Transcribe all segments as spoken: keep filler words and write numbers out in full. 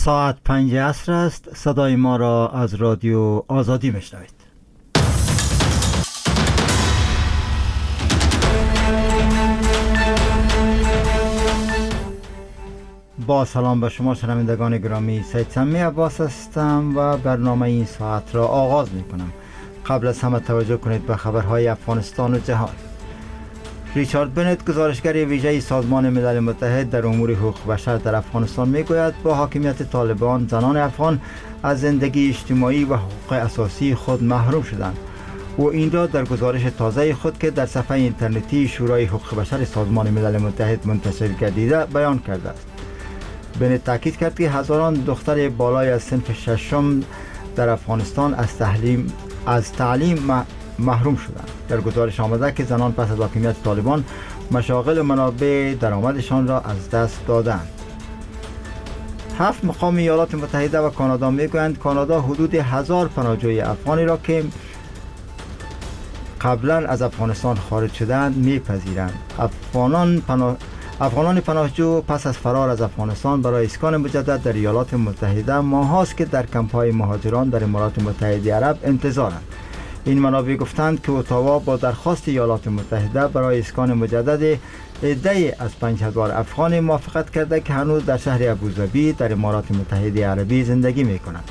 ساعت پنج عصر است. صدای ما را از رادیو آزادی میشنوید. با سلام به شما شنوندگان گرامی، سید سمی عباس هستم و برنامه این ساعت را آغاز می کنم. قبل از همه توجه کنید به خبرهای افغانستان و جهان. ریچارد بنت، گزارشگر ویژه سازمان ملل متحد در امور حقوق بشر در افغانستان میگوید با حاکمیت طالبان زنان افغان از زندگی اجتماعی و حقوق اساسی خود محروم شدند. او این را در گزارش تازه خود که در صفحه اینترنتی شورای حقوق بشر سازمان ملل متحد منتشر گردیده بیان کرده است. بنت تاکید کرد که هزاران دختر بالای از صنف ششم در افغانستان از تعلیم از تعلیم محروم شدند. در گزارش آمده که زنان پس از حاکمیت طالبان مشاغل و منابع درآمدشان را از دست دادند. هفت مقام ایالات متحده و کانادا میگویند کانادا حدود هزار پناهجوی افغانی را که قبلا از افغانستان خارج شدند میپذیرند. افغانان پناه افغانان پناهجو پس از فرار از افغانستان برای اسکان مجدد در ایالات متحده ماهاست که در کمپ‌های مهاجران در امارات متحده عرب انتظارند. این منابع گفتند که اتاوا با درخواست ایالات متحده برای اسکان مجدد عده‌ای از پنج هزار افغان موافقت کرده که هنوز در شهر ابوظبی در امارات متحده عربی زندگی می‌کنند.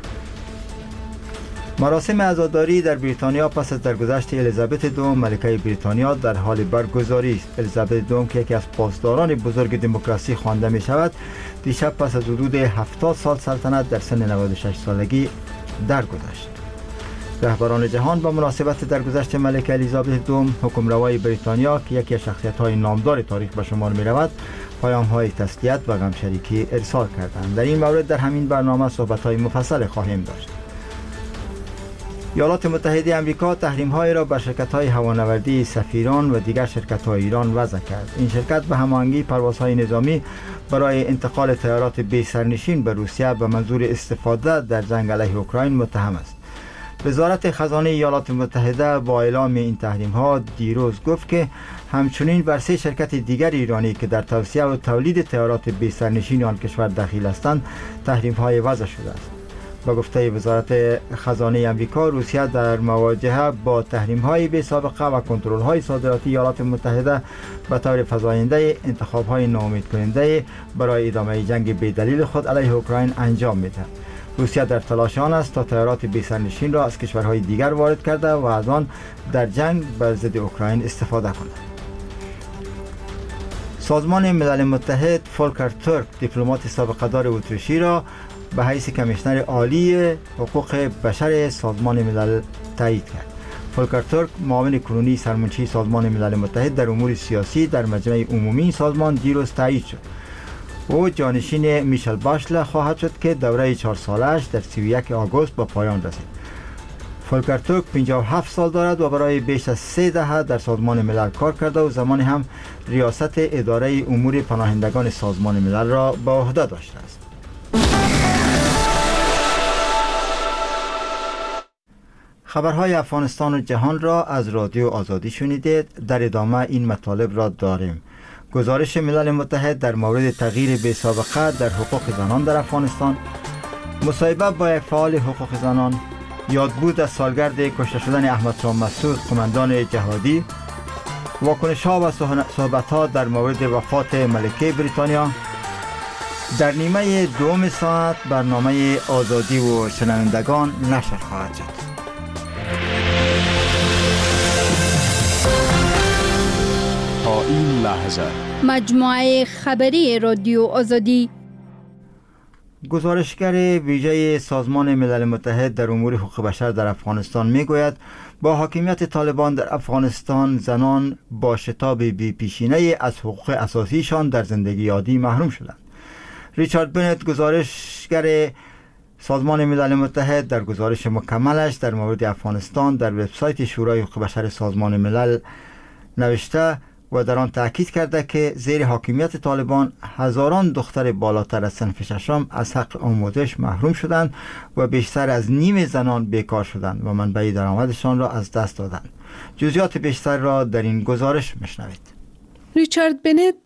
مراسم عزاداری در بریتانیا پس از درگذشت الیزابت دوم ملکه بریتانیا در حال برگزاری است. الیزابت دوم که یکی از پاسداران بزرگ دموکراسی خوانده می شود، دیشب پس از حدود هفتاد سال سلطنت در سن نود و شش سالگی درگذشت. رهبران جهان با مناسبت درگذشت ملکه الیزابت دوم، حکمروای بریتانیا که یکی از شخصیت‌های نامدار تاریخ به شمار می‌رود، پیام‌های تسلیت و غمشریکی ارسال کردند. در این مورد در همین برنامه صحبت‌های مفصل خواهیم داشت. ایالات متحده آمریکا تحریم‌های را بر شرکت‌های هوانوردی سفیران و دیگر شرکت‌های ایران وضع کرد. این شرکت به هماهنگی پروازهای نظامی برای انتقال طیارات بی سرنشین به روسیه به منظور استفاده در جنگ علیه اوکراین متهم است. وزارت خزانه ایالات متحده با اعلام این تحریم‌ها دیروز گفت که همچنین بر سه شرکت دیگر ایرانی که در توسعه و تولید طیارات بی سرنشین آن کشور دخیل هستند تحریم‌های وضع شده است. با گفته وزارت خزانه آمریکا، روسیه در مواجهه با تحریم‌های بی سابقه و کنترل‌های صادراتی ایالات متحده به طور فزاینده انتخاب‌های ناامیدکننده برای ادامه جنگ بی‌دلیل خود علیه اوکراین انجام می‌دهد. روسیه در تلاش آن است تا طیارات بی سرنشین را از کشورهای دیگر وارد کرده و از آن در جنگ بر ضد اوکراین استفاده کند. سازمان ملل متحد فولکر تورک، دیپلمات سابقه دار اتریشی را به حیث کمیشنر عالی حقوق بشر سازمان ملل تایید کرد. فولکر تورک، معاون کنونی سرمنشی سازمان ملل متحد در امور سیاسی در مجمع عمومی سازمان دیروز تایید شد. او جانشین میشل باشله خواهد شد که دوره چهار سالش در سی و یک آگوست به پایان رسید. فولکر تورک پنجاه و هفت سال دارد و برای بیش از سه دهه در سازمان ملل کار کرده و زمانی هم ریاست اداره امور پناهندگان سازمان ملل را به عهده داشته است. خبرهای افغانستان و جهان را از رادیو آزادی شنیدید. در ادامه این مطالب را داریم. گزارش ملل متحد در مورد تغییر بی سابقه در حقوق زنان در افغانستان، مصاحبه با یک فعال حقوق زنان، یادبود از سالگرد کشته شدن احمد شاه مسعود قماندان جهادی، واکنش‌ها و صحبت‌ها در مورد وفات ملکه بریتانیا. در نیمه دوم ساعت برنامه آزادی و شنوندگان نشر خواهد شد. تا این لحظه مجموعه خبری رادیو آزادی. گزارشگر ویژه سازمان ملل متحد در امور حقوق بشر در افغانستان میگوید با حاکمیت طالبان در افغانستان زنان با شتاب بی پیشینه از حقوق اساسیشان در زندگی عادی محروم شدند. ریچارد بنت، گزارشگر سازمان ملل متحد، در گزارش مکملش در مورد افغانستان در وبسایت شورای حقوق بشر سازمان ملل نوشته و در آن تاکید کرده که زیر حاکمیت طالبان هزاران دختر بالاتر از صنف ششم از حق آموزش محروم شدند و بیشتر از نیم زنان بیکار شدند و منبع درآمدشان را از دست دادند. جزئیات بیشتر را در این گزارش میشنوید. ریچارد بنت،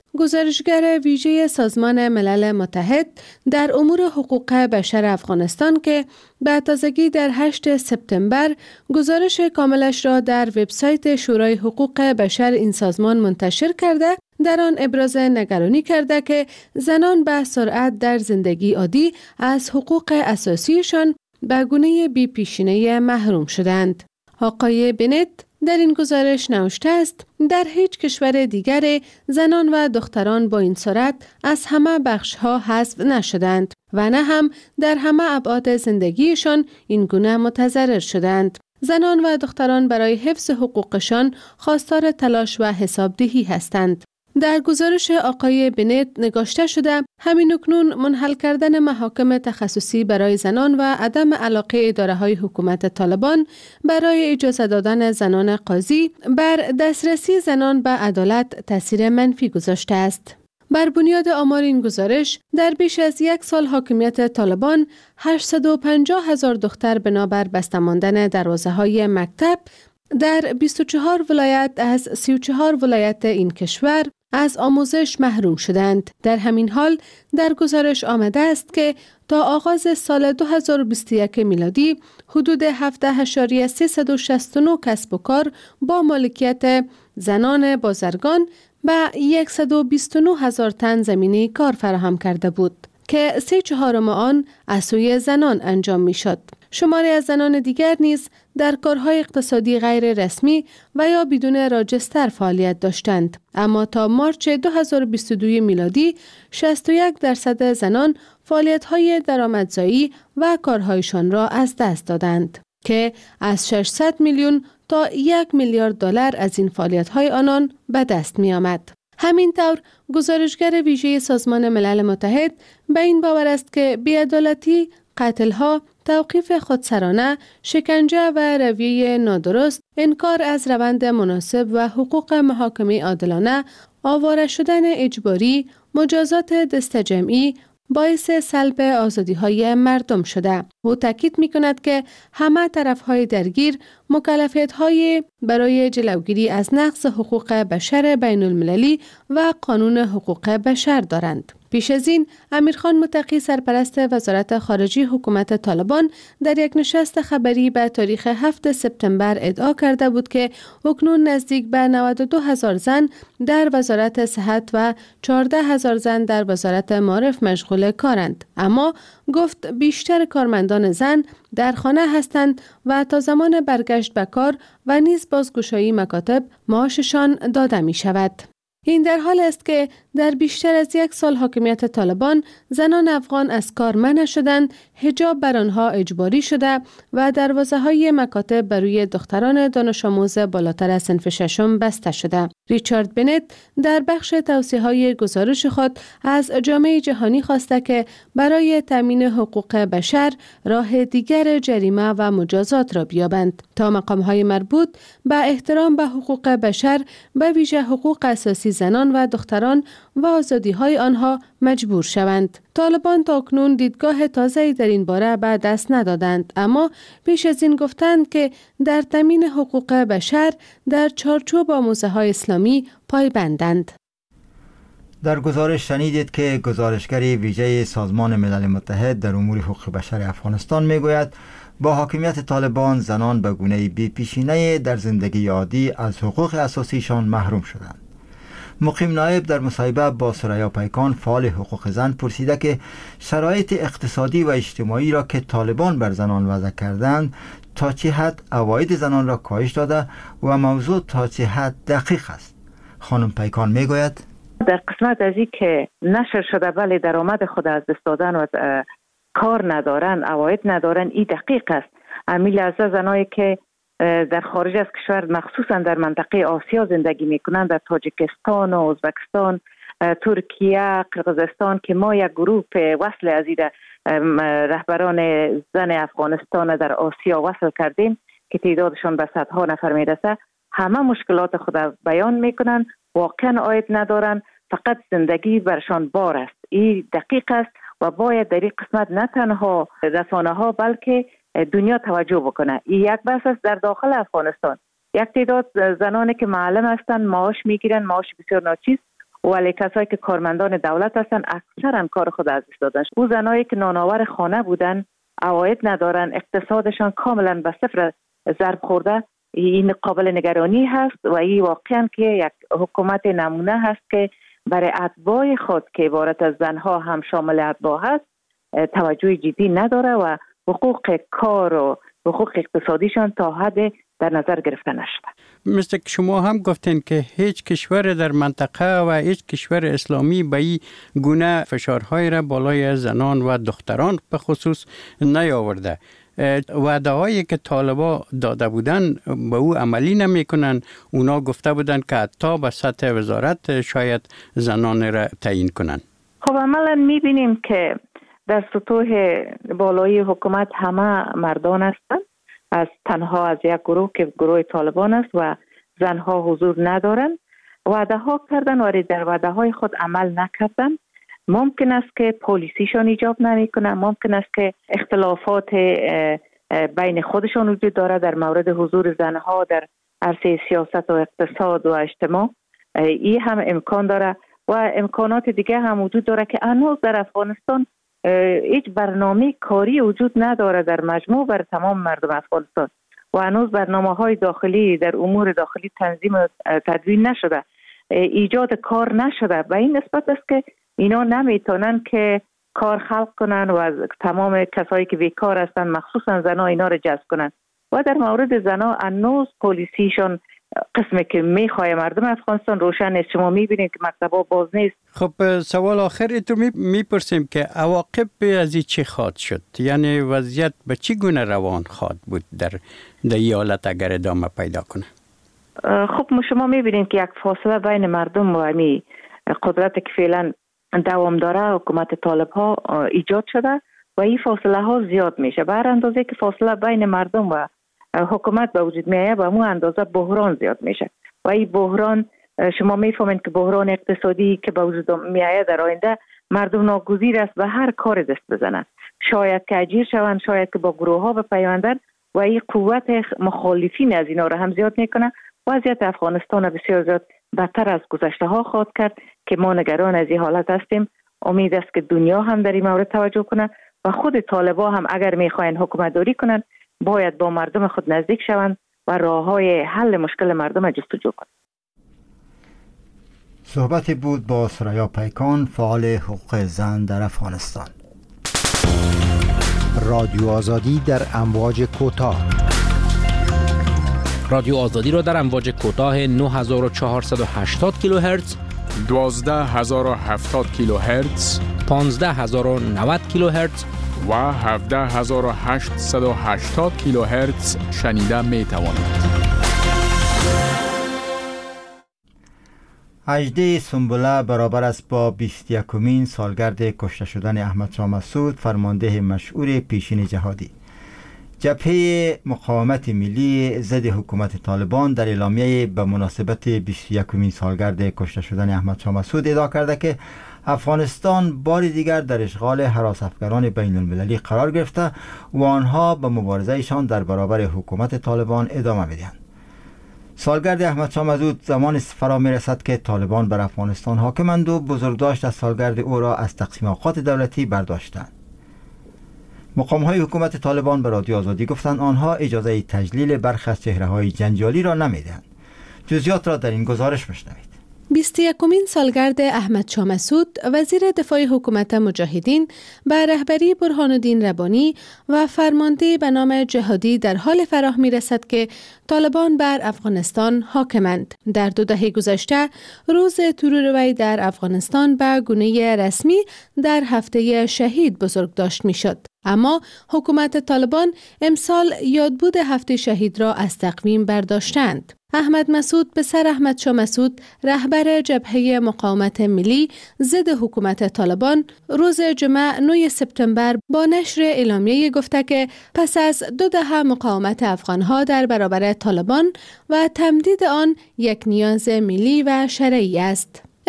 گزارشگر ویژه سازمان ملل متحد در امور حقوق بشر افغانستان که به تازگی در هشتم سپتامبر گزارش کاملش را در وبسایت شورای حقوق بشر این سازمان منتشر کرده، در آن ابراز نگرانی کرده که زنان به سرعت در زندگی عادی از حقوق اساسیشان به گونه بی پیشینه محروم شدند. آقای بنت در این گزارش نوشته است در هیچ کشور دیگر زنان و دختران با این سرعت از همه بخش‌ها حذف نشدند و نه هم در همه ابعاد زندگیشان این گونه متضرر شدند. زنان و دختران برای حفظ حقوقشان خواستار تلاش و حسابدهی هستند. در گزارش آقای بنت نگاشته شده همین اکنون منحل کردن محاکم تخصصی برای زنان و عدم علاقه اداره‌های حکومت طالبان برای اجازه دادن زنان قاضی بر دسترسی زنان به عدالت تاثیر منفی گذاشته است. بر بنیاد آمار این گزارش در بیش از یک سال حاکمیت طالبان هشتصد و پنجاه هزار دختر بنابر بسته ماندن دروازه‌های مکتب در بیست و چهار ولایت از سی و چهار ولایت این کشور از آموزش محروم شدند. در همین حال در گزارش آمده است که تا آغاز سال دو هزار و بیست و یک میلادی حدود هفده اشاریه سیصد و شصت و نه کسب و کار با مالکیت زنان بازرگان به صد و بیست و نه هزار تن زمینه کار فراهم کرده بود که سه چهارم آن از سوی زنان انجام می شد. شماری از زنان دیگر نیز در کارهای اقتصادی غیر رسمی و یا بدون راجستر فعالیت داشتند، اما تا مارچ دو هزار و بیست و دو میلادی شصت و یک درصد زنان فعالیت‌های درآمدزایی و کارهایشان را از دست دادند که از ششصد میلیون تا یک میلیارد دلار از این فعالیت‌های آنان به دست می‌آمد. همین طور گزارشگر ویژه سازمان ملل متحد به این باور است که بی‌عدالتی، قتل‌ها، توقیف خودسرانه، شکنجه و رویه نادرست، انکار از روند مناسب و حقوق محاکمه عادلانه، آواره شدن اجباری، مجازات دست جمعی باعث سلب آزادی‌های مردم شده. او تاکید می‌کند که همه طرف‌های درگیر مکلفیت‌های برای جلوگیری از نقض حقوق بشر بین المللی و قانون حقوق بشر دارند. پیش از این امیرخان متقی سرپرست وزارت خارجه حکومت طالبان در یک نشست خبری به تاریخ هفتم سپتامبر ادعا کرده بود که اکنون نزدیک به نود و دو هزار زن در وزارت صحت و چهارده هزار زن در وزارت معارف مشغول کارند، اما گفت بیشتر کارمندان زن در خانه هستند و تا زمان برگشت به کار و نیز بازگشایی مکاتب معاششان داده می شود. این در حال است که در بیشتر از یک سال حاکمیت طالبان زنان افغان از کار منع شدند، حجاب بر آنها اجباری شده و دروازه‌های مکاتب بر روی دختران دانش آموز بالاتر از صنف ششم بسته شده. ریچارد بنت در بخش توصیه‌های گزارش خود از جامعه جهانی خواسته که برای تامین حقوق بشر راه دیگر جریمه و مجازات را بیابند تا مقام‌های مربوط به احترام به حقوق بشر به ویژه حقوق اساسی زنان و دختران و آزادی‌های آنها مجبور شوند. طالبان تاکنون دیدگاه تازه‌ای در این باره به دست ندادند، اما پیش از این گفتند که در تامین حقوق بشر در چارچوب آموزه‌های اسلامی پایبندند. در گزارش شنیدید که گزارشگر ویژه سازمان ملل متحد در امور حقوق بشر افغانستان میگوید با حاکمیت طالبان زنان به گونه بی پیشینه در زندگی عادی از حقوق اساسیشان محروم شدند. مقیم نایب در مصاحبه با ثریا پیکان فعال حقوق زن پرسیده که شرایط اقتصادی و اجتماعی را که طالبان بر زنان وضع کردند تا چه حد عواید زنان را کاهش داده و موضوع تا چه حد دقیق است. خانم پیکان میگوید در قسمت از این که نشر شده ولی درآمد خود از دست دادن و کار ندارن، عواید ندارن، این دقیق است. امیل از زنایی که در خارج از کشور مخصوصا در منطقه آسیا زندگی میکنند، در تاجیکستان و ازبکستان، ترکیه، قرقیزستان که ما یک گروه وصل از این رهبران زن افغانستان در آسیا وصل کردیم که تعدادشان به صدها نفر میرسه، همه مشکلات خود بیان میکنند، واقعا عاید ندارن، فقط زندگی برشان بار است. این دقیق است و باید در این قسمت نه تنها رسانه ها بلکه دنیا توجه بکنه. این یک بحث است. در داخل افغانستان یک تعداد زنانی که معلم هستند معاش میگیرن، معاش بسیار ناچیز، ولی کسایی که کارمندان دولت هستن اکثرا کار خود از دست دادن. او زنایی که نانآور خانه بودن، عواید ندارن، اقتصادشان کاملا به صفر ضرب خورده، این قابل نگرانی هست و این واقعا که یک حکومت نمونه هست که برای اتباع خود که عبارت از زنها هم شامل اتباع هست توجه جدی نداره و حقوق کار و حقوق اقتصادیشان تا حد در نظر گرفته نشده. مثل که شما هم گفتین که هیچ کشور در منطقه و هیچ کشور اسلامی به این گونه فشارهای را بالای زنان و دختران به خصوص نیاورده. وعده هایی که طالبا داده بودن به او عملی نمی کنن. اونا گفته بودن که حتی به سطح وزارت شاید زنان را تعیین کنن. خب عملا می بینیم که در سطوح بالای حکومت همه مردان هستند، از تنها از یک گروه که گروه طالبان است و زنها حضور ندارند. وعده ها کردن و در وعده های خود عمل نکردن. ممکن است که پلیسیشان ایجاب نمی کنن، ممکن است که اختلافات بین خودشان وجود داره در مورد حضور زنها در عرصه سیاست و اقتصاد و اجتماع. این هم امکان داره و امکانات دیگه هم وجود داره که هنوز در افغانستان هیچ برنامه کاری وجود نداره در مجموع بر تمام مردم افغانستان و هنوز برنامه های داخلی در امور داخلی تنظیم و تدوین نشده، ایجاد کار نشده. به این نسبت است که اینا نمیتونن که کار خلق کنن و از تمام کسایی که بیکار هستن مخصوصا زنها اینا رو جذب کنن و در مورد زنها هنوز پلیسیشون قسمی که میخواه مردم افغانستان روشن است. شما میبینید که مکتبا باز نیست. خب سوال آخری تو میپرسیم که عواقب از این چی خواهد شد؟ یعنی وضعیت به چی گونه روان خواهد بود در این حالت اگر ادامه پیدا کنه؟ خب شما میبینید که یک فاصله بین مردم و امی قدرت که فعلا دوام داره حکومت طالب ها ایجاد شده و این فاصله ها زیاد میشه. بر اندازه که فاصله بین مردم و حکومت به وجود میایه به همون اندازه بحران زیاد میشه و این بحران شما میفهمید که بحران اقتصادی که به وجود میایه در آینده مردم ناگزیر است به هر کار دست بزنند، شاید که اجیر شوند، شاید که با گروه ها بپیوندن و این قوت مخالفین از اینا را هم زیاد میکنه. وضعیت افغانستان بسیار زیاد بدتر از گذشته ها خواهد کرد که ما نگران از این حالت هستیم. امید است که دنیا هم در این مورد توجه کنه و خود طالبا هم اگر میخواین حکومت داری کنن باید با مردم خود نزدیک شوند و راههای حل مشکل مردم جستجو کنند. صحبتی بود با سریا پیکان، فعال حقوق زن در افغانستان. رادیو آزادی در امواج کوتاه. رادیو آزادی را در امواج کوتاه نه هزار و چهارصد و هشتاد کیلوهرتز، دوازده هزار و هفتاد کیلوهرتز، پانزده هزار و نود کیلوهرتز و هفده هزار و هشتصد و هشتاد کیلوهرتز شنیده می توانید. هجده سنبله برابر است با بیست و یکمین سالگرد کشته شدن احمد شاه مسعود، فرمانده مشهور پیشین جهادی. جبهه مقاومت ملی ضد حکومت طالبان در اعلامیه به مناسبت بیست و یکمین سالگرد کشته شدن احمد شاه مسعود ادعا کرده که افغانستان بار دیگر در اشغال هراس افکاران بین المللی قرار گرفته و آنها به مبارزهشان در برابر حکومت طالبان ادامه میدهند. سالگرد احمد شاه مسعود زمان فرا میرسد که طالبان بر افغانستان حاکمند و بزرگداشت از سالگرد او را از تقسیم اوقات دولتی برداشتند. مقام‌های حکومت طالبان به رادیو آزادی گفتند آنها اجازه تجلیل برخی از چهره‌های جنجالی را نمیدهند. جزئیات را در این گزارش بشنوید. بیست و یکمین سالگرد احمد شاه مسعود، وزیر دفاع حکومت مجاهدین به رهبری برهان الدین ربانی و فرمانده به نام جهادی در حال فراه می رسد که طالبان بر افغانستان حاکمند. در دو دهه گذشته روز ترور وی در افغانستان به گونه رسمی در هفته شهید بزرگ داشت می شد. اما حکومت طالبان امسال یادبود هفته شهید را از تقویم برداشتند. احمد مسعود پسر احمد شاه مسعود، رهبر جبهه مقاومت ملی ضد حکومت طالبان، روز جمعه نه سپتامبر با نشر اعلامیه گفته که پس از دو دهه مقاومت افغانها در برابر طالبان و تمدید آن یک نیاز ملی و شرعی است.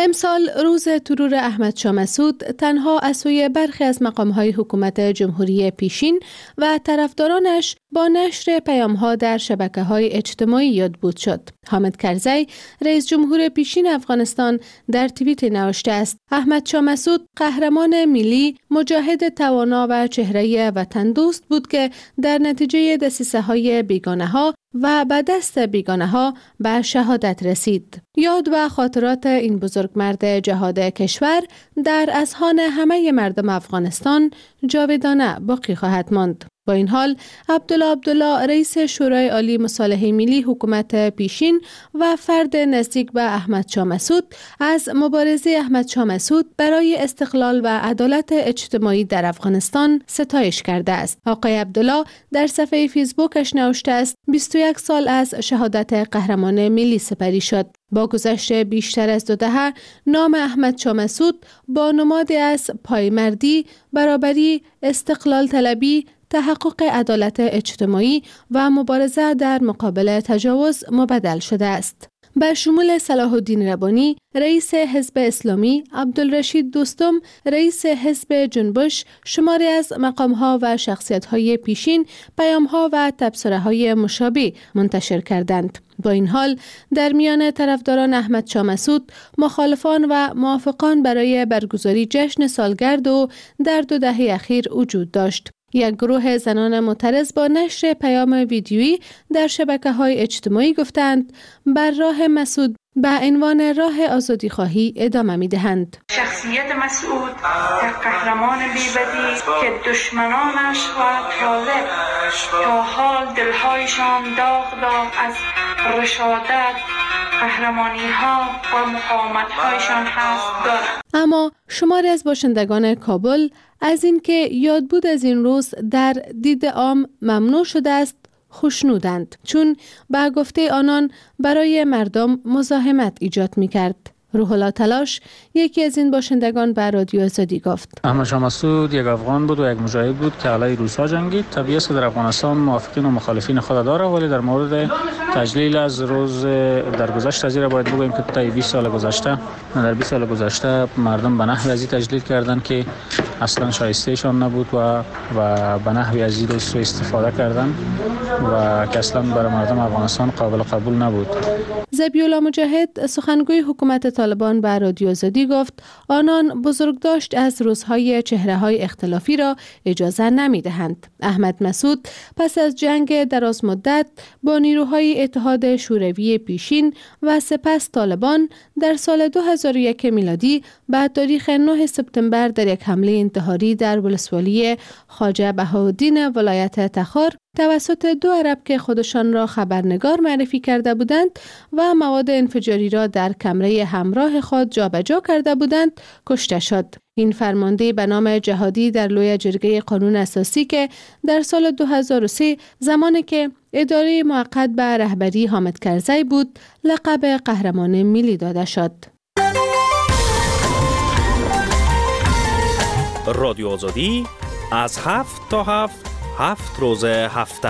امسال روز ترور احمد شاه مسعود تنها از سوی برخی از مقام‌های حکومت جمهوری پیشین و طرفدارانش با نشر پیام‌ها در شبکه‌های اجتماعی یادبود شد. حامد کرزی، رئیس جمهور پیشین افغانستان، در توییت نوشته است: احمد شاه مسعود قهرمان ملی، مجاهد توانا و چهره وطن دوست بود که در نتیجه دسیسه‌های بیگانه‌ها و به دست بیگانه‌ها به شهادت رسید. یاد و خاطرات این بزرگمرد جهاد کشور در اذهان همه مردم افغانستان جاودانه باقی خواهد ماند. با این حال عبدالله عبدالله، رئیس شورای عالی مصالحه ملی حکومت پیشین و فرد نزدیک به احمد شاه مسعود، از مبارزه احمد شاه مسعود برای استقلال و عدالت اجتماعی در افغانستان ستایش کرده است. آقای عبدالله در صفحه فیسبوکش نوشته است: بیست و یک سال از شهادت قهرمان ملی سپری شد. با گذشت بیشتر از دو دهه، نام احمد شاه مسعود با نمادی از پایمردی، برابری، استقلال طلبی، تحقق عدالت اجتماعی و مبارزه در مقابل تجاوز مبدل شده است. به شمول صلاح الدین ربانی، رئیس حزب اسلامی، عبدالرشید دوستم، رئیس حزب جنبش، شماری از مقام‌ها و شخصیت‌های پیشین پیام‌ها و تبصره‌های مشابه منتشر کردند. با این حال در میان طرفداران احمد شاه مسعود، مخالفان و موافقان برای برگزاری جشن سالگرد و در دو دهه اخیر وجود داشت. یک گروه زنان معترض با نشر پیام ویدیویی در شبکه‌های اجتماعی گفتند بر راه مسعود به عنوان راه آزادی خواهی ادامه می‌دهند. شخصیت مسعود یک قهرمان بی‌بدیل که دشمنانش و طالب تا حال دلهایشان داغ داغ از رشادت، قهرمانی‌ها و مقاومت‌هایشان هست دارند. اما شماری از باشندگان کابل از اینکه یادبود از این روز در دید عام ممنوع شده است خوشنودند، چون به گفته آنان برای مردم مزاحمت ایجاد می‌کرد. روح الله تلاش، یکی از این باشندگان، به رادیو آزادی گفت: احمد شاه مسعود یک افغان بود و یک مجاهد بود که علیه روس‌ها جنگید. طبیعی است که در افغانستان موافقین و مخالفین خود داره، ولی در مورد تجلیل از روز درگذشت از این باید بگوییم که تا بیست سال گذشته در بیست سال گذشته مردم به نحوی از این تجلیل کردن که اصلا شایستهشان نبود و و به نحوی از این سوء استفاده کردن و که اصلا برای مردم افغانستان قابل قبول نبود. ذبیح‌الله مجاهد، سخنگوی حکومت طالبان، به رادیو آزادی گفت آنان بزرگداشت از روزهای چهره‌های اختلافی را اجازه نمی‌دهند. احمد مسعود پس از جنگ دراز مدت با نیروهای اتحاد شوروی پیشین و سپس طالبان در سال دو هزار و یک میلادی به تاریخ نه سپتامبر در یک حمله انتحاری در ولسوالی خواجه بهاءالدین ولایت تخار توسط دو عرب که خودشان را خبرنگار معرفی کرده بودند و مواد انفجاری را در کمره همراه خود جابجا کرده بودند کشته شد. این فرمانده به نام جهادی در لوی جرگه قانون اساسی که در سال دو هزار و سه زمانی که اداره موقت به رهبری حامد کرزی بود لقب قهرمان ملی داده شد. رادیو آزادی از هفت تا هفت هفت روز هفته.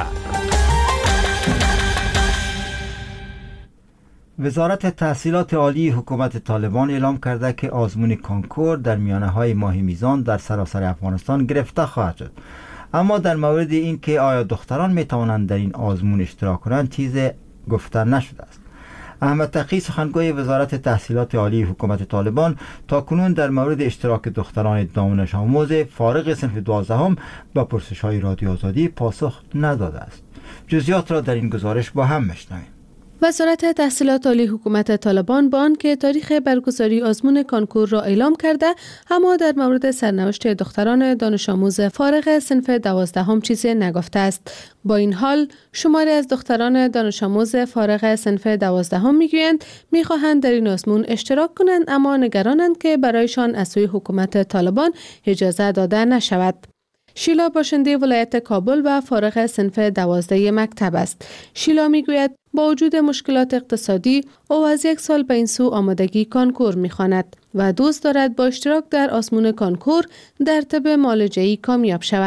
وزارت تحصیلات عالی حکومت طالبان اعلام کرده که آزمون کانکور در میانه‌های ماه میزان در سراسر افغانستان گرفته خواهد شد. اما در مورد این که آیا دختران می توانند در این آزمون اشتراک کنند چیزی گفته نشده است. احمد تقی، سخنگوی وزارت تحصیلات عالی حکومت طالبان، تاکنون در مورد اشتراک دختران دانش آموز فارغ صنف دوازدهم با پرسش‌های رادیو آزادی پاسخ نداده است. جزئیات را در این گزارش با هم میشنویم. وزارت تحصیلات عالی حکومت طالبان با آنکه تاریخ برگزاری آزمون کانکور را اعلام کرده، اما در مورد سرنوشت دختران دانش آموز فارغ صنف دوازدهم چیزی نگفته است. با این حال شماری از دختران دانش آموز فارغ صنف دوازدهم میگویند میخواهند در این آزمون اشتراک کنند، اما نگرانند که برایشان از سوی حکومت طالبان اجازه داده نشود. شیلا باشنده ولایت کابل و فارغ صنف دوازده مکتب است. شیلا میگوید با وجود مشکلات اقتصادی او از یک سال به این سو آمادگی کانکور میخواند و دوست دارد با اشتراک در آزمون کانکور در طب معالجه‌ای کامیاب شود.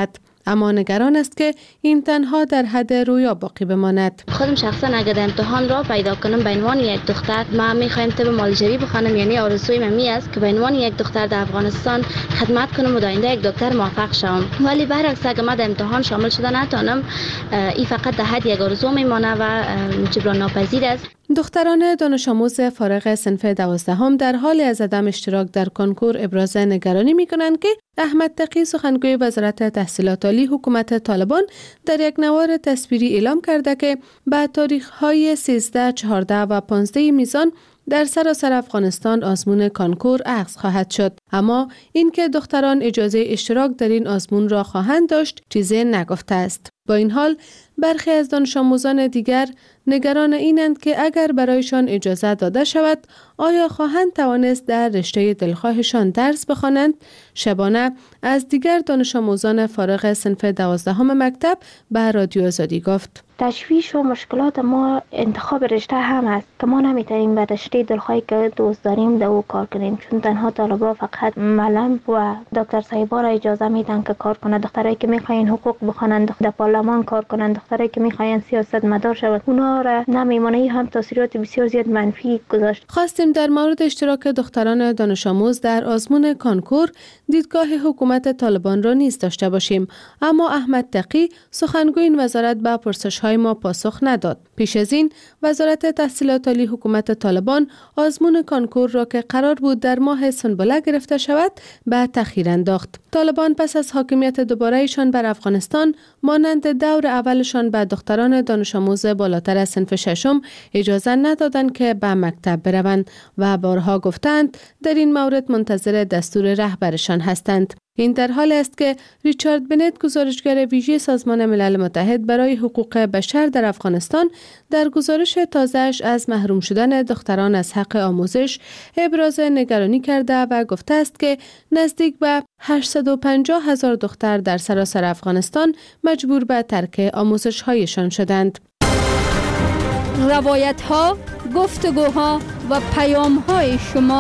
اما نگران است که این تنها در حد رویا باقی بماند. خودم شخصا اگر امتحان را پیدا کنم به عنوان یک دختر، ما میخوایم طب معالجوی بخوانم، یعنی آرزوی من می است که به عنوان یک دختر در افغانستان خدمت کنم و در آینده یک دکتر موفق شوم. ولی برعکس اگر ما در امتحان شامل شده نتونم، این فقط در حد یک آرزو میمانه و جبران ناپذیر است. دختران دانش آموز فارغ صنف دوازدهم در حال از عدم اشتراک در کنکور ابراز نگرانی می‌کنند که احمد تقی سخنگوی وزارت تحصیلات عالی حکومت طالبان در یک نوار تصویری اعلام کرده که به تاریخ‌های سیزده، چهارده و پانزده میزان در سراسر افغانستان آزمون کانکور اخذ خواهد شد. اما اینکه دختران اجازه اشتراک در این آزمون را خواهند داشت چیزی نگفته است. با این حال برخی از دانش آموزان دیگر نگران اینند که اگر برایشان اجازه داده شود آیا خواهند توانست در رشته دلخواهشان درس بخوانند. شبانه از دیگر دانش آموزان فارغ صنف دوازدهم مکتب به رادیو آزادی گفت: تشویش و مشکلات ما انتخاب رشته هم است که ما نمیتونیم به رشته دلخواهی که دوست داریم در او کار کنیم، چون تنها طلبا فقط معلم و دکتر صاحبا را اجازه میدن که کار کنند. دخترایی که میخواین حقوق بخوانند در پارلمان کار کنند، دخترایی که میخواین سیاست مدار شوند، اونا را نمیمونه. هم تاثیرات بسیار زیاد منفی گذاشت. خواستیم در مورد اشتراک دختران دانش آموز در آزمون کانکور دیدگاه حکومت طالبان را نیز داشته باشیم، اما احمد تقی سخنگوی این وزارت به پرسش‌های ما پاسخ نداد. پیش از این وزارت تحصیلات عالی حکومت طالبان آزمون کانکور را که قرار بود در ماه سنبله گرفته شود به تأخیر انداخت. طالبان پس از حاکمیت دوباره‌شان بر افغانستان مانند دور اولشان به دختران دانش آموز بالاتر از صنف ششم اجازه ندادند که به مکتب بروند و بارها گفتند در این مورد منتظر دستور رهبرشان هستند. این در حال است که ریچارد بنت، گزارشگر ویژه سازمان ملل متحد برای حقوق بشر در افغانستان، در گزارش تازه‌اش از محروم شدن دختران از حق آموزش ابراز نگرانی کرده و گفته است که نزدیک به هشتصد و پنجاه هزار دختر در سراسر افغانستان مجبور به ترک آموزش‌هایشان شدند. روایت‌ها، گفتگوها و پیام‌های شما.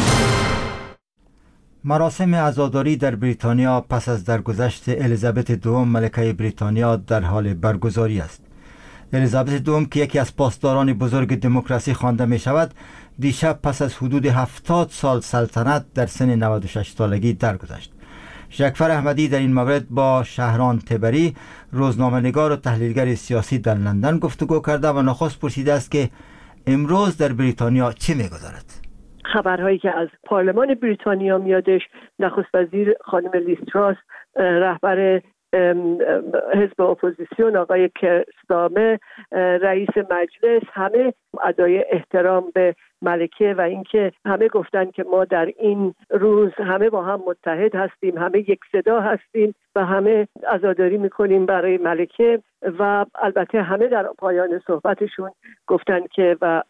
مراسم عزاداری در بریتانیا پس از درگذشت الیزابت دوم ملکه بریتانیا در حال برگزاری است. الیزابت دوم که یکی از پاسداران بزرگ دموکراسی خوانده می شود، دیشب پس از حدود هفتاد سال سلطنت در سن نود و شش سالگی درگذشت. شکفر احمدی در این مورد با شهران تبری، روزنامه‌نگار و تحلیلگر سیاسی در لندن گفتگو کرده و نخست پرسیده است که امروز در بریتانیا چه می‌گذرد. خبرهایی که از پارلمان بریتانیا میادش، نخست وزیر خانم لیز تراس، رهبر حزب اپوزیسیون آقای کیر استارمر، رئیس مجلس، همه ادای احترام به ملکه و اینکه همه گفتن که ما در این روز همه با هم متحد هستیم، همه یک صدا هستیم و همه عزاداری میکنیم برای ملکه. و البته همه در پایان صحبتشون گفتن که و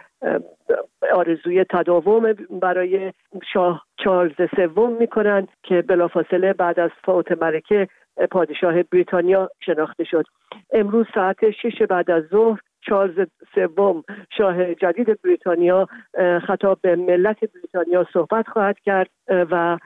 آرزوی تداوم برای شاه چارلز سوم میکنن که بلافاصله بعد از فوت ملکه پادشاه بریتانیا شناخته شد. امروز ساعت شش بعد از ظهر چارلز سوم شاه جدید بریتانیا خطاب به ملت بریتانیا صحبت خواهد کرد و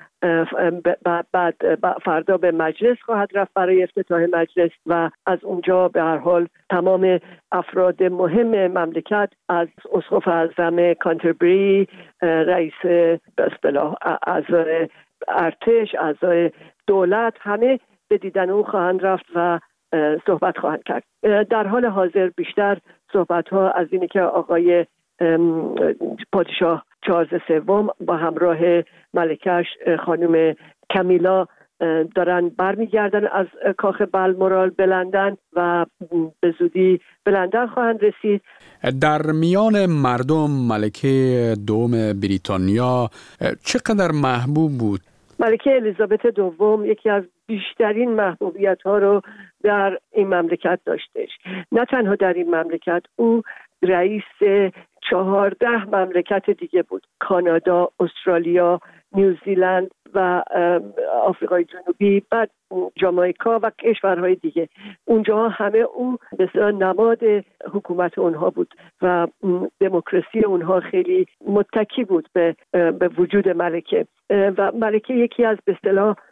بعد فردا به مجلس خواهد رفت برای افتتاح مجلس و از اونجا به هر حال تمام افراد مهم مملکت از اسقف اعظم کانتربری، رئیس به اصطلاح اعضای ارتش، اعضای دولت، همه به دیدن او خواهند رفت و صحبت خواهند کرد. در حال حاضر بیشتر صحبت ها از اینه که آقای پادشاه چارلز سوم با همراه ملکش خانم کمیلا دارن برمیگردن از کاخ بالمورال به لندن و به زودی به لندن خواهند رسید. در میان مردم ملکه دوم بریتانیا چقدر محبوب بود؟ ملکه الیزابت دوم یکی از بیشترین محبوبیت ها رو در این مملکت داشتش. نه تنها در این مملکت، او رئیس چهارده مملکت دیگه بود: کانادا، استرالیا، نیوزیلند و آفریقای جنوبی، بعد جامائیکا و کشورهای دیگه. اونجا همه او مثلا نماد حکومت اونها بود و دموکراسی اونها خیلی متکی بود به به وجود ملکه. و ملکه یکی از به اصطلاح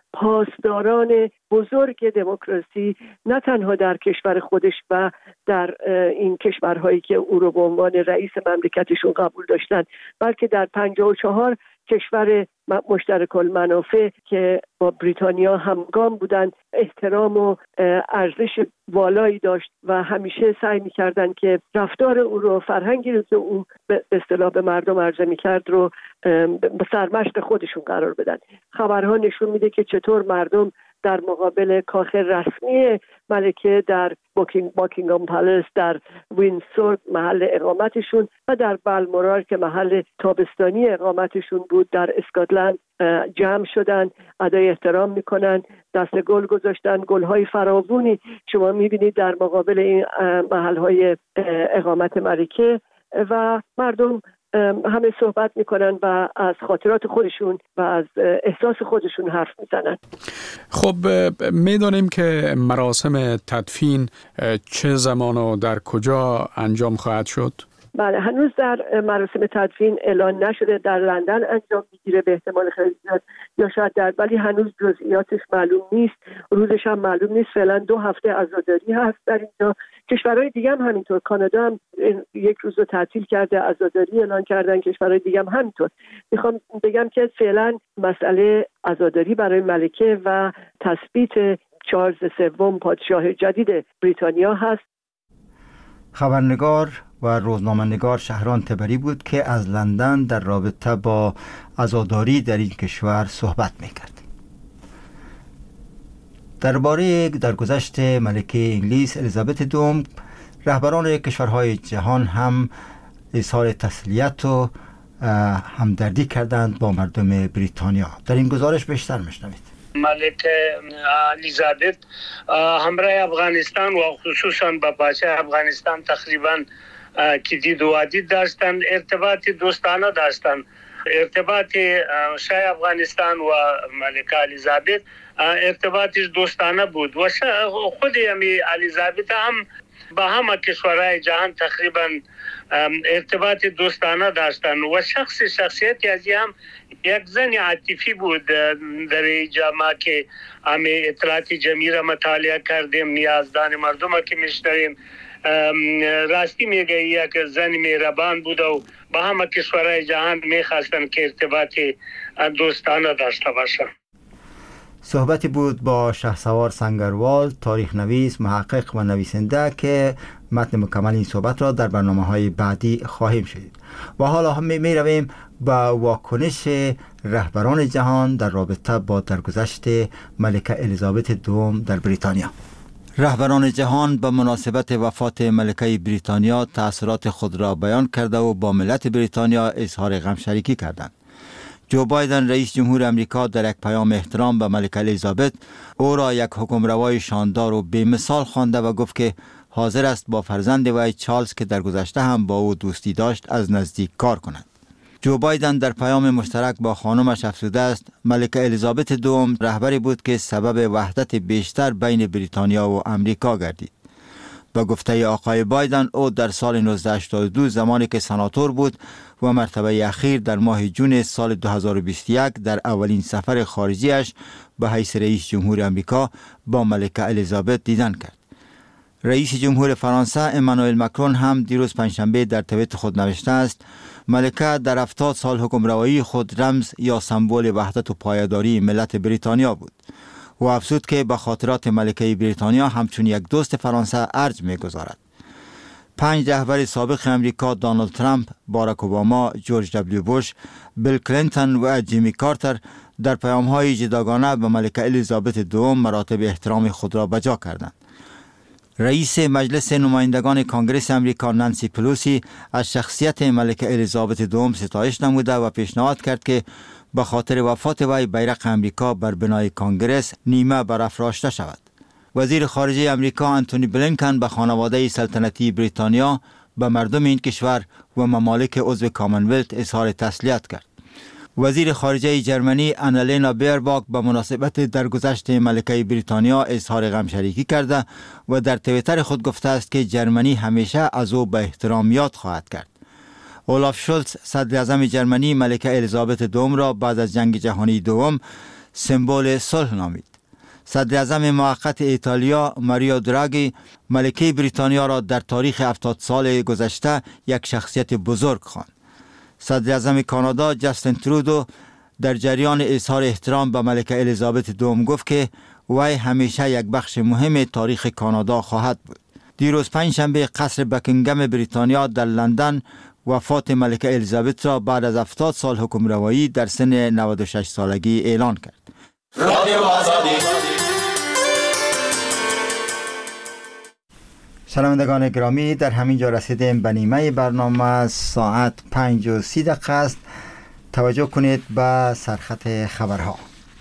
پاسداران بزرگ دموکراسی نه تنها در کشور خودش و در این کشورهایی که او رو به عنوان رئیس مملکتشون قبول داشتن، بلکه در پنجاه و چهار کشور مشترک المنافع که با بریتانیا همگام بودند احترام و ارزش والایی داشت و همیشه سعی می‌کردند که رفتار او رو، فرهنگی رو که او به اصطلاح به مردم عرضه می‌کرد رو به سرمشق خودشون قرار بدن. خبرها نشون میده که چطور مردم در مقابل کاخ رسمی ملکه در باکینگ باکینگهام پالیس، در وینسور محل اقامتشون و در بالمورال که محل تابستانی اقامتشون بود در اسکاتلند جمع شدن، ادای احترام میکنن، دست گل گذاشتن، گل‌های فراوانی شما میبینید در مقابل این محل‌های اقامت ملکه و مردم همه صحبت میکنن و از خاطرات خودشون و از احساس خودشون حرف میزنن. خب میدانیم که مراسم تدفین چه زمان و در کجا انجام خواهد شد؟ بله، هنوز در مراسم تدفین اعلان نشده. در لندن انجام میگیره به احتمال خیلی زیاد، یا شاید در، ولی هنوز جزئیاتش معلوم نیست، روزش هم معلوم نیست. فعلا دو هفته عزاداری هست در اینجا. کشورهای دیگه هم همینطور، کانادا هم یک روز رو تعطیل کرده، عزاداری اعلان کردن، کشورهای دیگه هم همینطور. میخوام بگم که فعلا مسئله عزاداری برای ملکه و تثبیت چارلز سوم پادشاه جدید بریتانیا هست. خبرنگار و روزنامه‌نگار شهران تبری بود که از لندن در رابطه با عزاداری در این کشور صحبت می‌کرد. درباره درگذشت ملکه انگلیس الیزابت دوم، رهبران کشورهای جهان هم اظهار تسلیت و همدردی کردند با مردم بریتانیا. در این گزارش بیشتر میشنوید. ملکه الیزابت همراه افغانستان و خصوصا با پادشاه افغانستان تقریبا که دید و عدید داشتن، ارتباط دوستانه داشتن. ارتباط شاه افغانستان و ملکه الیزابت ارتباطش دوستانه بود و خود یمی الیزابت هم با همه کشورهای جهان تقریبا ارتباط دوستانه داشتن و شخص شخصیت از هم یک زن عاطفی بود. در جامعه که همه اطلاعات جمعی را مطالعه کردیم، نیازدان مردم که میشنویم، راستی میگه یک زن مهربان بود و با همه کشورهای جهان میخواستن که ارتباط دوستانه داشته باشن. صحبتی بود با شهسوار سنگروال، تاریخ نویس، محقق و نویسنده که متن مکمل این صحبت را در برنامه‌های بعدی خواهیم شنید. و حالا هم می رویم با واکنش رهبران جهان در رابطه با درگذشت ملکه الیزابت دوم در بریتانیا. رهبران جهان به مناسبت وفات ملکه بریتانیا تأثیرات خود را بیان کرده و با ملت بریتانیا اظهار غم شریکی کردند. جو بایدن رئیس جمهور امریکا در یک پیام احترام به ملکه الیزابت او را یک حکمروای شاندار و بی‌مثال خوانده و گفت که حاضر است با فرزند وی چارلز که در گذشته هم با او دوستی داشت از نزدیک کار کند. جو بایدن در پیام مشترک با خانمش افزوده است ملکه الیزابت دوم رهبری بود که سبب وحدت بیشتر بین بریتانیا و امریکا گردید. با گفته آقای بایدن، او در سال نوزده هشتاد و دو زمانی که سناتور بود و مرتبه اخیر در ماه جون سال دو هزار و بیست و یک در اولین سفر خارجیش به حیث رئیس جمهور امریکا با ملکه الیزابت دیدن کرد. رئیس جمهور فرانسه امانوئل مکرون هم دیروز پنجشنبه در توییت خود نوشته است ملکه در هفتاد سال حکمروایی خود رمز یا سمبل وحدت و پایداری ملت بریتانیا بود و افزود که به خاطرات ملکه بریتانیا همچون یک دوست فرانسه ارج می‌گذارد. پنج رهبر سابق امریکا دونالد ترامپ، باراک اوباما، جورج دبلیو بوش، بیل کلینتون و جیمی کارتر در پیام‌های جداگانه به ملکه الیزابت دوم مراتب احترام خود را بجا کردند. رئیس مجلس نمایندگان کانگرس امریکا نانسی پلوسی از شخصیت ملکه الیزابت دوم ستایش نموده و پیشنهاد کرد که به خاطر وفات وی بیرق امریکا بر بنای کانگرس نیمه برافراشته شود. وزیر خارجه امریکا انتونی بلینکن به خانواده سلطنتی بریتانیا، به مردم این کشور و ممالک عضو کامنولت اظهار تسلیت کرد. وزیر خارجه جرمنی آنالینا بیرباک به مناسبت درگذشت ملکه بریتانیا اظهار غم شریکی کرده و در توییتر خود گفته است که جرمنی همیشه از او به احترام یاد خواهد کرد. اولاف شولز صدر اعظم جرمنی ملکه الیزابت دوم را بعد از جنگ جهانی دوم سمبل صلح نامید. صدر اعظم موقت ایتالیا ماریو دراگی ملکه بریتانیا را در تاریخ هفتاد سال گذشته یک شخصیت بزرگ خواند. صدر اعظم کانادا جاستین ترودو در جریان اظهار احترام به ملکه الیزابت دوم گفت که وی همیشه یک بخش مهم تاریخ کانادا خواهد بود. دیروز پنجشنبه قصر بکینگهم بریتانیا در لندن وفات ملکه الیزابت را بعد از هفتاد سال حکمروایی در سن نود و شش سالگی اعلان کرد. رادیو آزادی. شنوندگان گرامی، در همین جا رسیدیم به نیمه برنامه. ساعت پنج و سی دقیقه است. توجه کنید به سرخط خبرها.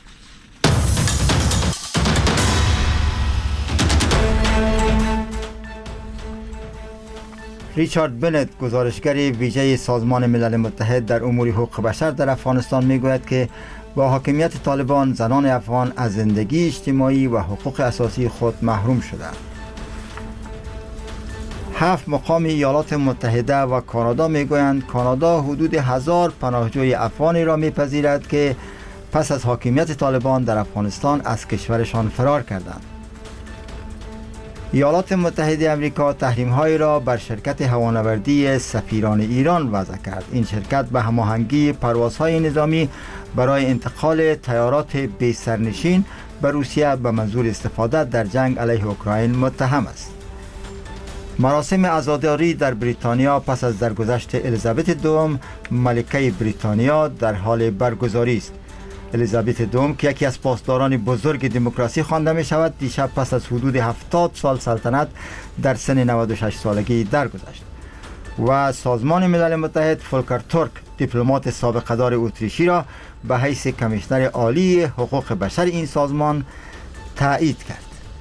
ریچارد بنت، گزارشگر ویژه سازمان ملل متحد در امور حقوق بشر در افغانستان، میگوید که با حاکمیت طالبان زنان افغان از زندگی اجتماعی و حقوق اساسی خود محروم شدند. هفت مقام ایالات متحده و کانادا میگویند کانادا حدود هزار پناهجوی افغانی را میپذیرد که پس از حاکمیت طالبان در افغانستان از کشورشان فرار کردند. ایالات متحده آمریکا تحریم‌هایی را بر شرکت هوانوردی سفیران ایران وضع کرد. این شرکت به هماهنگی پروازهای نظامی برای انتقال طیارات بی سرنشین به روسیه به منظور استفاده در جنگ علیه اوکراین متهم است. مراسم عزاداری در بریتانیا پس از درگذشت الیزابت دوم ملکه بریتانیا در حال برگزاری است. الیزابت دوم که یکی از پاسداران بزرگ دموکراسی خوانده می شود، دیشب پس از حدود هفتاد سال سلطنت در سن نود و شش سالگی درگذشت. و سازمان ملل متحد فولکر تورک، دیپلمات سابق دار اتریشی، را به حیث کمیشنر عالی حقوق بشر این سازمان تایید کرد.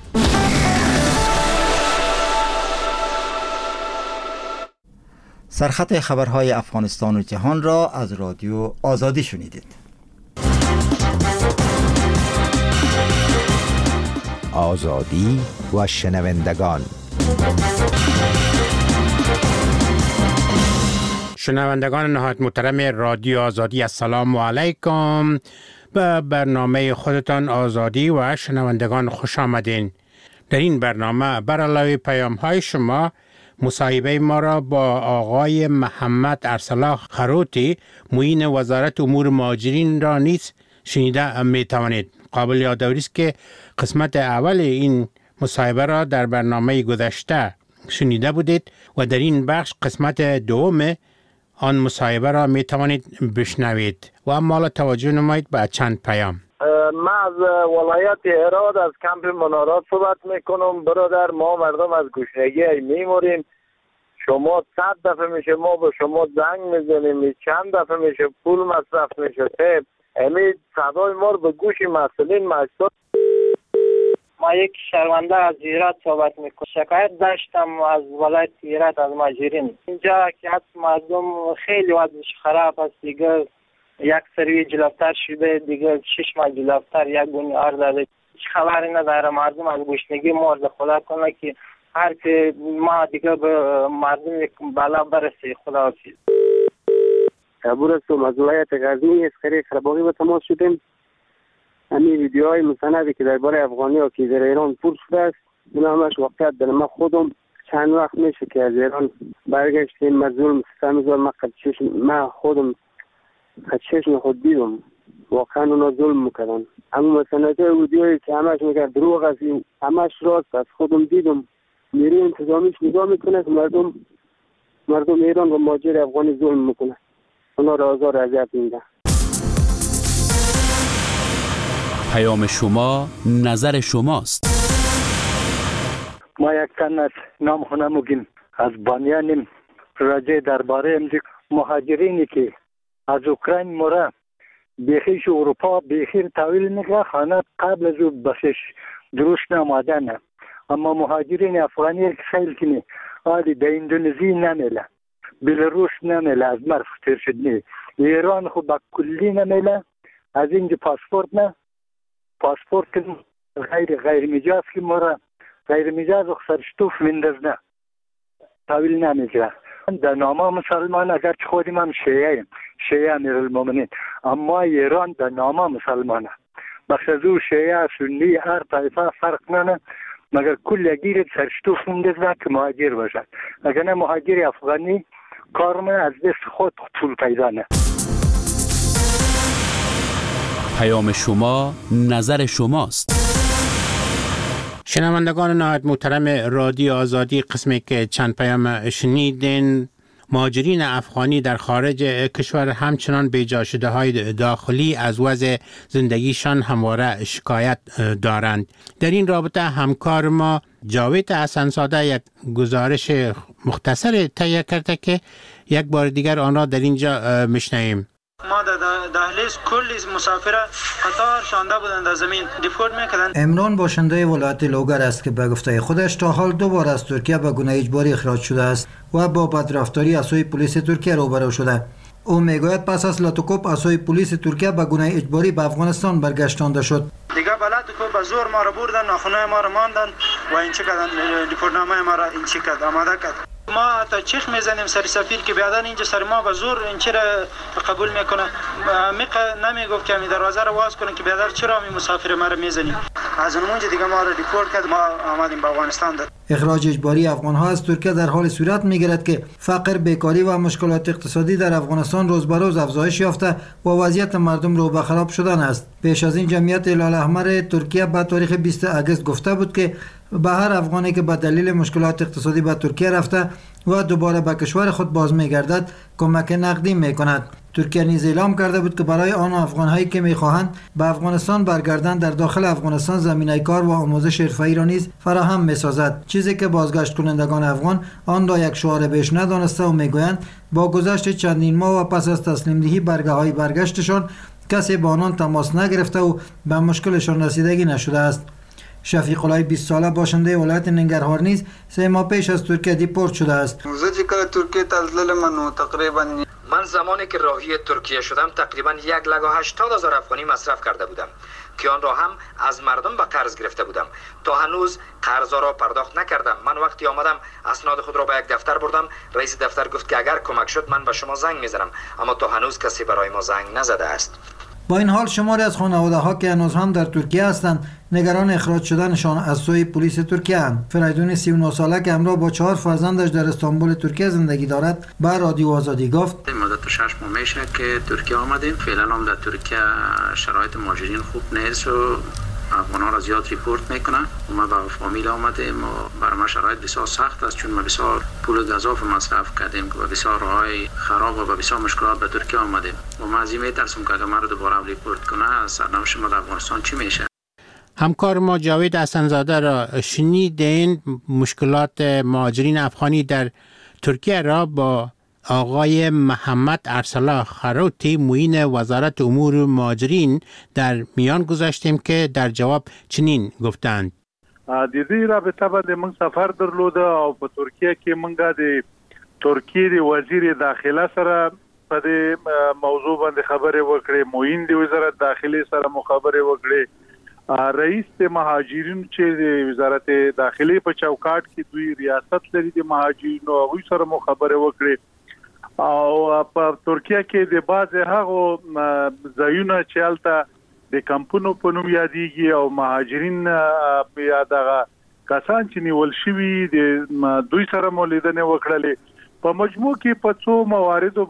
سرخط خبرهای افغانستان و جهان را از رادیو آزادی شنیدید. آزادی و شنوندگان. شنوندگان نهایت محترم رادیو آزادی، السلام علیکم. به برنامه خودتان آزادی و شنوندگان خوش آمدین. در این برنامه بر علاوه پیام های شما مصاحبه ما را با آقای محمد ارسلا خروتی، معین وزارت امور مهاجرین را نیز شنیده می توانید. قابل یادآوری است که قسمت اول این مصاحبه را در برنامه گذشته شنیده بودید و در این بخش قسمت دوم آن مصاحبه را می توانید بشنوید. و اما توجه نمایید به چند پیام. من از ولایت هرات از کمپ منارات صحبت میکنم. برادر، ما مردم از گشنگی میموریم. شما صد دفعه میشه ما به شما زنگ میزنیم، چند دفعه میشه پول مصرف میشه. امید صدای ما رو به گوش مسئولین مجلس. ما یک شرمنده از هرات صحبت میکنم. شکایت داشتم از ولایت هرات از مهاجرین. اینجا که از مردم خیلی وضعش خراب است. دیگه یک سری جلوتر شده، دیگه شش ماه جلوتر یک گونی آرد داده. هیچ خبری نداره. مردم از گشنگی مرد. خدا کنه که هر که ما دیگه به مردم یک بالا برسی. خدا حافظ. عبور هستم از ولایت غزنی. از خیلی خراباقی به تماس شدیم. همین ویدیوهای مستندی که درباره افغانی ها که در ایران پر شده است، این همش واقعیت داره. من خودم چند وقت میشه که از ایران برگشتیم. من ظلم ستم زار من خدشش من خودم خدشش خود دیدم. واقعا اونا ظلم میکردن. اما مستندهای ویدیوهایی که همش میگه دروغ است، همش راست از خودم دیدم. نیروی انتظامیش نگاه میکنه که مردم مردم ایران و مهاجر افغانی ظلم میکنه. اونا را آزار اذیت میده. پیام شما نظر شماست. ما یک تن از نام خونمگیم از بانیانیم. راجع درباره امروز مهاجرینی که از اوکراین مورا بیخیش اروپا بیخیر تحویل میگه، خانه قبل از او بخشش درست نمادنه. اما مهاجرین افغانی که خیلی کنی آلی در اندونزی نمیله، بلاروس نمیله، از مرف تیر شد نی، ایران خود با کلی نمیله. از اینجا پاسپورت نه، پاسپورت که غیر غیر مجاز که مورا غیر مجاز اخسرشتوف ویندز نه تحویل نمیگه. در نامه مسلمان اگر چه خودیم هم شیعه ایم، شیعه امیر المومنین، اما ایران در نامه مسلمانه. بخش از او شیعه سنی هر طایفه فرق نه مگر کل گیر سرشتو خونده که مهاجر باشد. اگر نه مهاجر افغانی کار من از دست خود پول پیدا نه. پیام شما نظر شماست. شنوندگان نهایت محترم رادیو آزادی، قسمی که چند پیام شنیدین، مهاجرین افغانی در خارج کشور همچنان بیجا شده های داخلی از وضع زندگیشان همواره شکایت دارند. در این رابطه همکار ما جاوید حسن‌زاده یک گزارش مختصر تهیه کرده که یک بار دیگر آن را در اینجا میشنویم. ما در دهلیز کلی مسافر قطار شانده بودند، در زمین دیپورت میکردند. عمران باشنده ولایت لوگر است که به گفته خودش تا حال دو بار از ترکیه به گونه اجباری اخراج شده است و با بدرفتاری از سوی پلیس ترکیه روبرو شده. او میگوید پس از لاتوکوپ از سوی پلیس ترکیه به گونه اجباری به افغانستان برگشتانده شد. دیگه بلد کو به زور ما را بردن، ناخنای ما را ماندن و این چه کردن، دیپورتنامه ما را این چه کرد، آماده کرد. ما تا چیخ میزنیم سر سفیر که بیادن اینجا سر ما به زور این چرا قبول میکنه. میق نمیگفت که می دروازه رو باز کنه که بیادر چرا می مسافر ما رو میزنیم. از اونجا دیگه ما رو دیپورت کرد، ما آمدیم به افغانستان. داد اخراج اجباری افغان ها از ترکیه در حال صورت میگیرد که فقر، بیکاری و مشکلات اقتصادی در افغانستان روز به روز افزایش یافته و وضعیت مردم رو به خراب شدن است. پیش از این جمعیت هلال احمر ترکیه به تاریخ بیست آگوست گفته بود که به هر افغانی که به دلیل مشکلات اقتصادی به ترکیه رفته و دوباره به کشور خود باز میگردد کمک نقدی میکند. ترکیه نیز اعلام کرده بود که برای آن افغان‌هایی که میخواهند به افغانستان برگردند در داخل افغانستان زمینه کار و آموزش حرفه‌ای را نیز فراهم میسازد، چیزی که بازگشت کنندگان افغان آن را یک شعار بیش ندانسته و میگویند با گذشت چندین ماه و پس از تسلیم دهی برگه‌های برگشتشان کسی با آنان تماس نگرفته و به مشکلشان رسیدگی نشده است. شفیق الله بیست ساله باشنده ولایت ننگرهار نیز سه ماه پیش از ترکیه دیپورت شده است. ترکیه منو تقریبا من زمانی که راهی ترکیه شدم تقریبا یک لگا هشتاد هزار افغانی مصرف کرده بودم که آن را هم از مردم به قرض گرفته بودم. تا هنوز قرضا را پرداخت نکردم. من وقتی آمدم اسناد خود را به یک دفتر بردم، رئیس دفتر گفت که اگر کمک شد من به شما زنگ میزنم، اما تا هنوز کسی برای ما زنگ نزده است. با این حال شماری از خانواده ها که هنوز هم در ترکیه هستند نگران اخراج شدنشان از سوی پلیس ترکیه اند. فریدون سی و نه ساله که همراه با چهار فرزندش در استانبول ترکیه زندگی دارد به رادیو آزادی گفت مدت شش ماه میشه که ترکیه آمدیم. فعلا هم در ترکیه شرایط مهاجرین خوب نیست و افغان‌ها را زیاد ریپورت میکنن. ما با فامیل آمدیم و برای ما شرایط بسیار سخت است، چون ما بسیار پول گزاف مصرف کردیم که با بسیار راههای خراب و با بسیار مشکلات به ترکیه آمدیم و ما از این میترسیم که اگر ما رو دوباره ریپورت کنه سرنوشت ما در افغانستان چی میشه. همکار ما جاوید حسن‌زاده را شنیدین. مشکلات مهاجرین افغانی در ترکیه را با آقای محمد ارسلا خروتی معین وزارت امور مهاجرین در میان گذاشتیم که در جواب چنین گفتند. د دې رابطه باندې موږ سفر درلوده او په ترکیه کې موږ د ترکیې د وزیر داخله سره په دې موضوع باندې خبرې وکړې، معین د وزارت داخلي سره مخابره وکړې، رئیس د مهاجرینو چې د وزارت داخلي په چوکاټ کې دوی ریاست لري د مهاجرینو هغوی سره مخابره وکړې او په ترکیه کې د بعض هغو ځایونه چې هلته د کمپونو په نوم یادېږي او مهاجرین یا دغه کسان چې نیول شوي د دوی سره مو لیدنې وکړلې. په مجموع کې په څو مواردو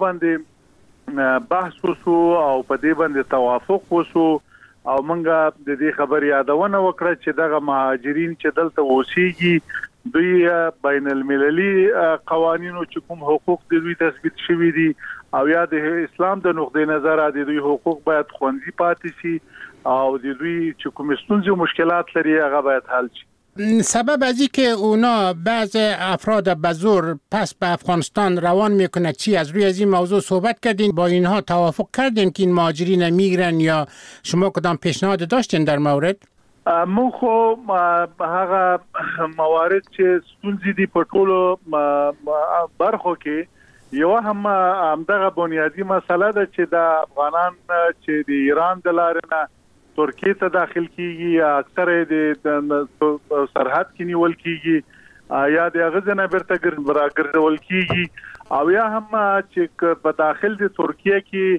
باندې بحث وشو او په دې باندې توافق وشو او موږ د دې خبرې یادونه وکړه چې دغه مهاجرین چې دلته اوسېږي دوی بین المللي قوانینو چې کوم حقوق د دوی تثبیت شوي دي او یا د اسلام د نقطې نظر د دوی حقوق باید خوندي پاتې شي او د دوی چې کوم ستونزې او مشکلات لري هغه باید حل شي. سبب از این که اونا بعض افراد به زور پس به افغانستان روان میکنه چی؟ از روی از این موضوع صحبت کردین؟ با اینها توافق کردین که این مهاجرین میگرن یا شما کدام پیشنهاد داشتین در مورد؟ مو خو هغه موارد چې ستونزې دي په ټولو برخو کې یو هم همدغه بنیادی مسله ده چې د افغانان چې د ایران د لارې نه ترکیه ته داخل کیږي اکثر د سرحد کې نیول کیږي یا د هغه نه بیرته ګرځول کیږي او یا هم چې په داخل د ترکیه کې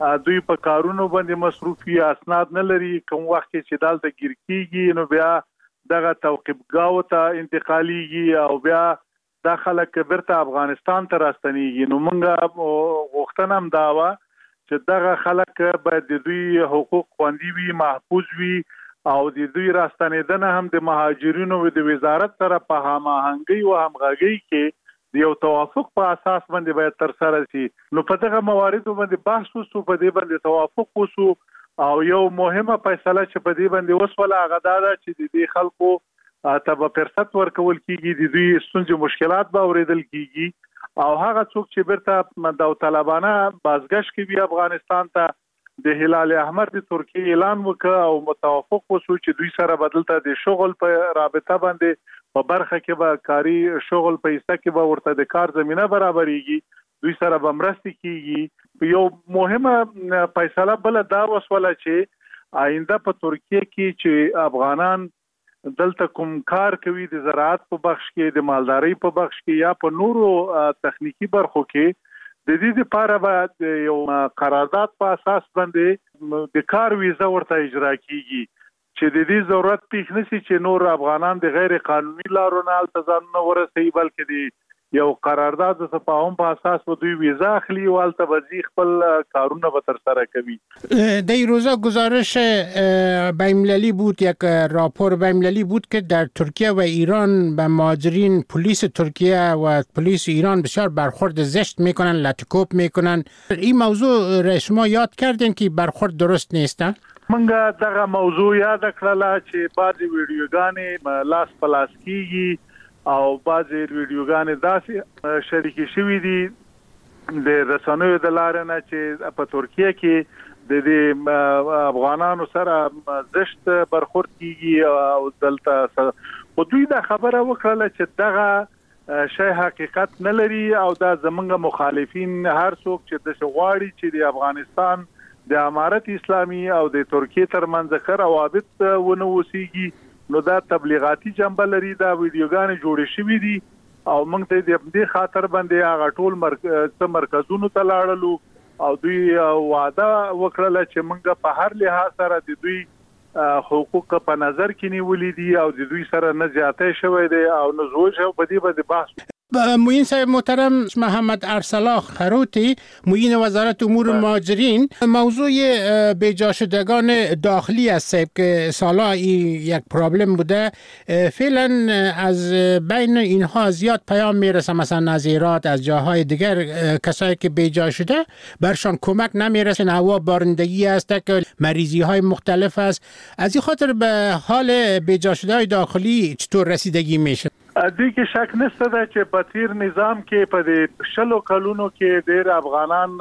دوی په کارونو باندې مصروفي اسناد نه لري. کوم وخت چې دالته ګیر کیږي نو بیا دغه توقیفګاو ته انتقالیږي او بیا دا خلک بیرته افغانستان ته راستنیږي. نو موږ غوښتنه هم دا وه چې دغه خلک باید د دوی حقوق خوندي وي، محفوظ وي او د دوی راستنېدنه هم د مهاجرینو د وزارت سره په هماهنګۍ او همغږۍ کې د یو توافق په اساس باندې باید ترسره شي. نو په دغه مواردو باندې بحث وشو، په دې باندې توافق وشو او یو مهمه فیصله چې په دې باندې وشوله هغه دا ده چې د دې خلکو ته به فرصت ورکول کیږي، د دوی ستونزې مشکلات به اورېدل کیږي او هغه څوک چې بیرته داوطلبانه بازګشت کوي افغانستان ته، د هلال احمر د ترکیې اعلان وکړ او متوافق وشو چې دوی سره بدلته د شغل په رابطه باندې په برخه کې به کاری شغل په حصہ کې به ورته د کار زمينه برابرېږي، دوی سره به مرستې کیږي. یو مهمه فیصله بل دا وسوله چې آینده په ترکیه کې چې افغانان دلته کوم کار کوي د زراعت په بخش کې، د مالدارۍ په بخش کې یا په نورو تخنیکی برخو کې، د دې لپاره به یو قرارداد په اساس باندې د کار ویزه ورته اجرا کیږي چې د دې ضرورت پیښ نشي چې نور افغانان د غیر قانوني لارو نه التزام ورسي، بلکې د یو قرارداد د تفاهم په اساس به دوی ویزه اخلي و البته وزي خپل کارونه به تر سره کوي. در این روزا گزارش بین‌المللی بود، یک راپور بین‌المللی بود که در ترکیه و ایران به مهاجرین پلیس ترکیه و پلیس ایران بسیار برخورد زشت میکنن، لطکوب میکنن. این موضوع را شما یاد کردین که برخورد درست نیست؟ منګه دغه موضوع یاد کړله چې بعضې ویډیوګانې لاس په لاس کیږي او بعضې ویډیوګانې داسې شریکې شوي دي د رسنیو د لارې نه چې په ترکیه کې د دې افغانانو سره زشت برخورد کیږي او دلته خو دوی دا خبره وکړله چې دغه شی حقیقت نه لري او دا زمونږ مخالفین هر څوک چې داسې غواړي چې د افغانستان د امارت اسلامي او د ترکیې ترمنځ ښه روابط ونه اوسېږي نو دا تبلیغاتي جنبه لري. دا ویډیوګانې جوړې شوي دي او موږ ته د دې خاطر باندې هغه ټول مرکز مرکزونو ته لاړلو او دوی وعده وکړله چې موږ په هر لحاظ سره د دوی حقوق په نظر کې نیولې دي او د دوی سره نه زیاتی شوی دی او نه زوج په دې باندې بحث. معین صاحب محترم محمد ارسلا خروتی معین وزارت امور مهاجرین، موضوع بیجا شدگان داخلی است که سالا یک پرابلم بوده. فعلا از بین اینها زیاد پیام میرسه، مثلا از ایران از جاهای دیگر کسایی که بیجا شده برشان کمک نمیرسه، هوا بارندگی است که مریضی های مختلف است. از این خاطر به حال بیجا شده های داخلی چطور رسیدگی میشه؟ دې کې شک نشته ده چې په تیر نظام کې په دې شلو کلونو کې ډېر افغانان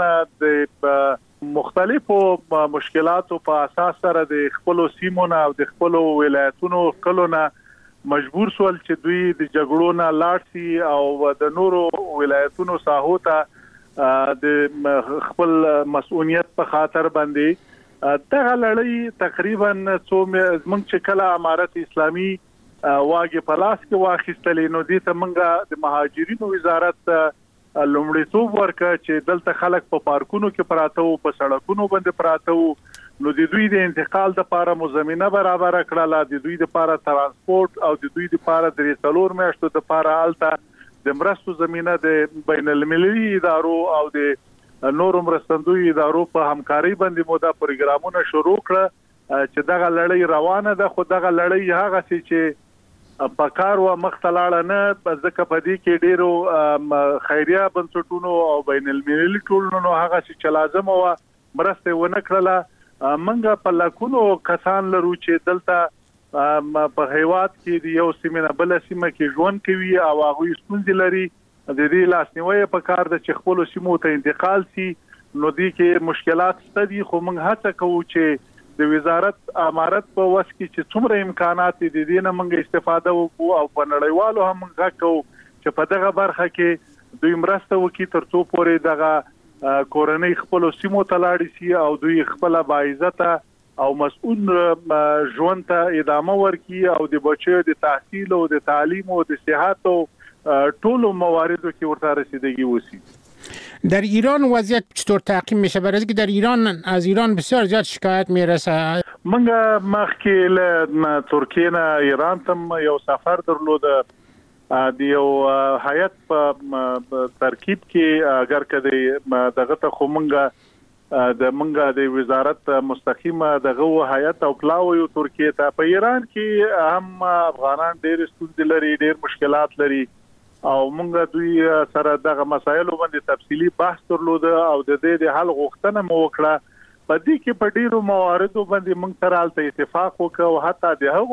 د مختلفو مشکلاتو په اساس سره د خپلو سیمو نه او د خپلو ولایتونو کلو نه مجبور شول چې دوی د جګړو نه لاړ شي او د نورو ولایتونو ساحو ته د خپل مسؤلیت په خاطر باندې دغه لړۍ تقریبا څو موږ چې کله امارت اسلامي واګې په لاس کې واخیستلې نو دې ته موږ د مهاجرینو وزارت لومړیتوب ورکړ چې دلته خلک په پارکونو کې پراته وو، په سړکونو باندې پراته وو، نو د دوی د انتقال لپاره مو زمينه برابر کړله، د دوی لپاره ترانسپورت او د دوی لپاره د څلور میاشتو لپاره الته د مرستو زمينه د بین المللي ادارو او د نورو مرستندوی ادارو په همکاري باندې مو دا پروګرامونه شروع کړ چې دغه لړۍ روانه ده. خو دغه لړۍ هغه چې پکار و مختلاړه نه ځکه په دې کې ډیرو خیریه بنسټونو او بین المللي ټولنو هغه چې لازم و مرسته ونه کړله. منګه په لکونو کسان لرو چې دلته په هیواد کې د یو سیمه نه بل سیمه کې ژوند کوي او هغه ستونزې لري، د دې لاسنیوي په کار د چې خپل سیمو ته انتقال شي. نو دې کې مشکلات شته دي خو موږ هڅه کوو چې د وزارت امارت په وس کې چې څومره امکانات دي د دې نه موږ استفاده وکړو او په نړیوالو هم موږ کوو چې په دغه برخه کې دوی مرسته وکړي ترڅو پورې دغه کورنۍ خپل سیمو ته لاړ شي او دوی خپل باعزت او مسؤل ژوند ته ادامه ورکړي او د بچو د تحصیل او د تعلیم او د صحت او ټولو مواردو کې ورته رسیدګي وشي. در ایران وضعیت چطور تعقیب میشه؟ برای اینکه در ایران از ایران بسیار زیاد شکایت میرسه. منګه مخکې له ترکیه نه ایران ته یو سفر درلوده د یو هیئت په ترکیب کې اگر کدی دغه ته خو منګه د منګه د وزارت مستقیمه دغه هیئت او پلاو یو ترکیه ته په ایران کې هم افغانان ډېر ستونزې لري، ډېر مشکلات لري او موږ دوی سره دغه مسایلو باندې تفصیلی بحث درلوده او د دې د حل غوښتنه مو وکړه. په دې کې په ډیرو مواردو باندې موږ سره اتفاق وکړ او حتی د هغو